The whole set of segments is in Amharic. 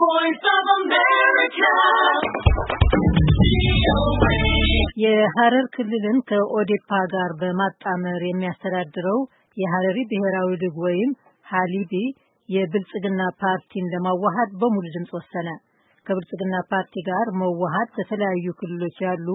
voice of America. የሐረር ክልልን ከኦዴፓ ጋር በማጣመር የሚያስተዳድረው የሐረሪ ብሔራዊ ሊግ ወይም ሐሊቢ የብልጽግና ፓርቲን ለማዋሃድ በሙሉ ድምጽ ወሰነ። ከብልጽግና ፓርቲ ጋር መዋሃድ በተለያዩ ክልሎች ያሉ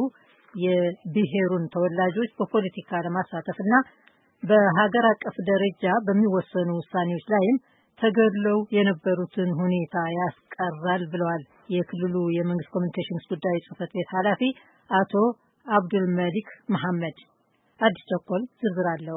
የብሔሩን ተወላጆች በፖለቲካ ለማሳተፍና በሀገር አቀፍ ደረጃ በሚወሰኑ ውሳኔዎች ላይም ተገድለው የነበሩትን ሁኔታ ያስቀራል ብለዋል የክልሉ የመንግስት ኮሚኒኬሽንስ ጉዳዮች ጽህፈት ቤት ኃላፊ አቶ አብዱል መሊክ መሐመድ። አዲስ ቸኮል ዝርዝር አለው።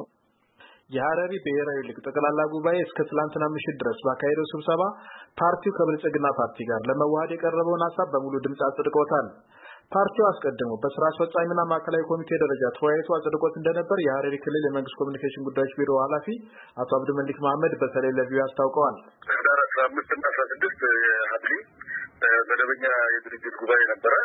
የሐረሪ ብሔራዊ ሊግ ጠቅላላ ጉባኤ እስከ ትላንትና ምሽት ድረስ ባካሄደው ስብሰባ ፓርቲው ከብልጽግና ፓርቲ ጋር ለመዋሃድ የቀረበውን ሐሳብ በሙሉ ድምጽ አጽድቆታል። ፓርቲው አስቀድሞ በስራ አስፈጻሚና ማዕከላዊ ኮሚቴ ደረጃ ተወያይቶ አጽድቆት እንደነበር የሐረሪ ክልል የመንግስት ኮሚኒኬሽን ጉዳዮች ቢሮ ኃላፊ አቶ አብዱል መሊክ መሐመድ በተለይ ለቪኦኤ አስታውቀዋል። ህዳር 15 እና 16 የሐረሪ መደበኛ የድርጅት ጉባኤ ነበረ።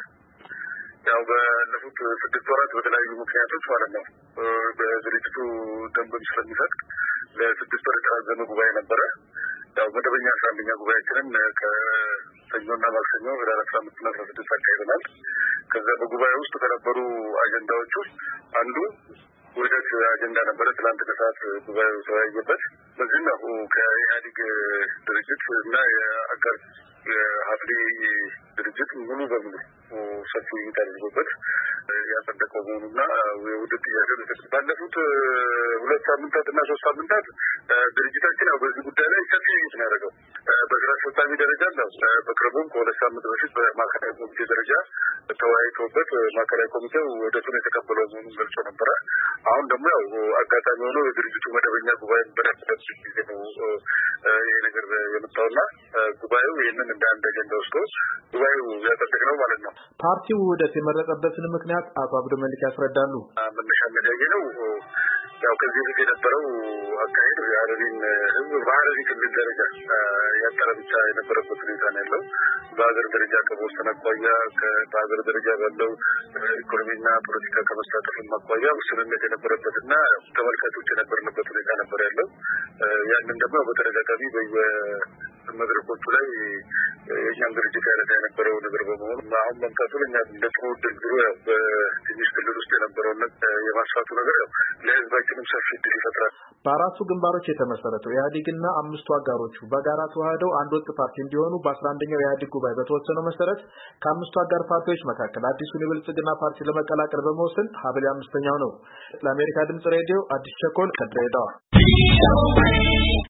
ያው ባለፉት 6 ወራት በተለያዩ ምክንያቶች ማለት ነው በድርጅቱ ደንብም ስለሚፈቅድ ለ6 ወር የተራዘመ ጉባኤ ነበረ። ያው መደበኛ 11ኛ ጉባኤያችንን ከሰኞና ማክሰኞ ህዳር 15 እና 16 አካሂደናል። ከዛ በጉባኤ ውስጥ ከነበሩ አጀንዳዎች ውስጥ አንዱ ውህደት አጀንዳ ነበረ። ትላንት ከሰዓት ጉባኤው ተወያየበት። በዚህ ነው ከኢህአዴግ ድርጅት እና የአጋር የሐረሪ ድርጅት ሙሉ በሙሉ ሰፊ ተደርጎበት ያጸደቀው መሆኑና የውህደት ጥያቄ ባለፉት 2 ሳምንታት እና 3 ሳምንታት ድርጅታችን ያው በዚህ ጉዳይ ላይ ሰፊ ውይይት ነው ያደረገው። በስራ አስፈጻሚ ደረጃ ነው በቅርቡም ከ2 ሳምንት በፊት በማዕከላዊ ኮሚቴ ደረጃ ተወያይቶበት ማዕከላዊ ኮሚቴው ውህደቱን የተቀበለው መሆኑን ገልጾ ነበረ። አሁን ደግሞ ያው አጋጣሚ ሆኖ የድርጅቱ መደበኛ ጉባኤ በነበረበት ጊዜ ነው ይሄ ነገር የመጣውና ጉባኤው ይህንን እንደ አንድ አጀንዳ ወስዶ ጉባኤው ያጸደቀው ማለት ነው። ፓርቲው ውህደት የመረጠበትን ምክንያት አቶ አብዱል መሊክ ያስረዳሉ። መነሻ የሚያገኘው ያው ከዚህ በፊት የነበረው አካሄድ የሐረሪን ህዝብ በሐረሪ ክልል ደረጃ ያጠረ ብቻ የነበረበት ሁኔታ ነው ያለው። በሀገር ደረጃ ከመወሰን አኳያ በሀገር ደረጃ ባለው ኢኮኖሚና ፖለቲካ ከመሳተፍም አኳያ ውስንነት የነበረበትና ተመልካቾች የነበርንበት ሁኔታ ነበር ያለው። ያንን ደግሞ በተደጋጋሚ በየመድረኮቹ ላይ የእኛም ድርጅት ያረዳ የነበረው ነገር በመሆኑ አሁን መምጣቱ ለእኛ እንደ ጥሩ ድርድሩ ያው በትንሽ ክልል ውስጥ የነበረውን የማስፋቱ ነገር ያው ለህዝባችንም ሰፊ ዕድል ይፈጥራል። በአራቱ ግንባሮች የተመሰረተው ኢህአዴግና 5 አጋሮቹ በጋራ ተዋህደው አንድ ወጥ ፓርቲ እንዲሆኑ በ11ኛው የኢህአዴግ ጉባኤ በተወሰነው መሰረት ከ5ቱ አጋር ፓርቲዎች መካከል አዲሱን የብልጽግና ፓርቲ ለመቀላቀል በመወሰን ሐምሌ 5ኛው ነው። ለአሜሪካ ድምጽ ሬዲዮ አዲስ ቸኮል ከድሬዳዋ